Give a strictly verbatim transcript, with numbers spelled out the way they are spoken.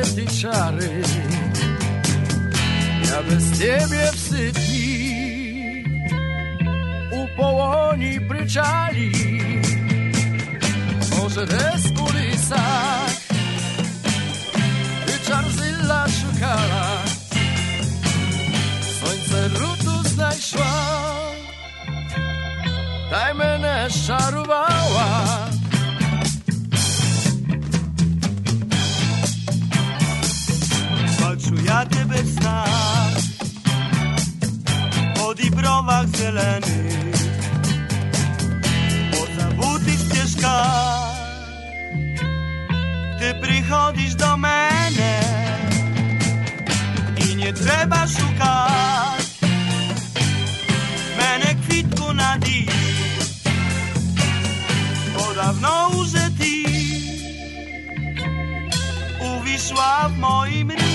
ty czary, ja bez ciebie w sypni u połoni pryczali, może des ulicach ty czarzyla szukala, słońce rutu znajszła, daj mnie szarowała. Ja tebe znam po dibrowach zelenych, po zabutych ścieżkach. Ty przychodzisz do mnie i nie trzeba szukać mnie kwitku na dziś, bo dawno już ty uwiszła w moim ryju.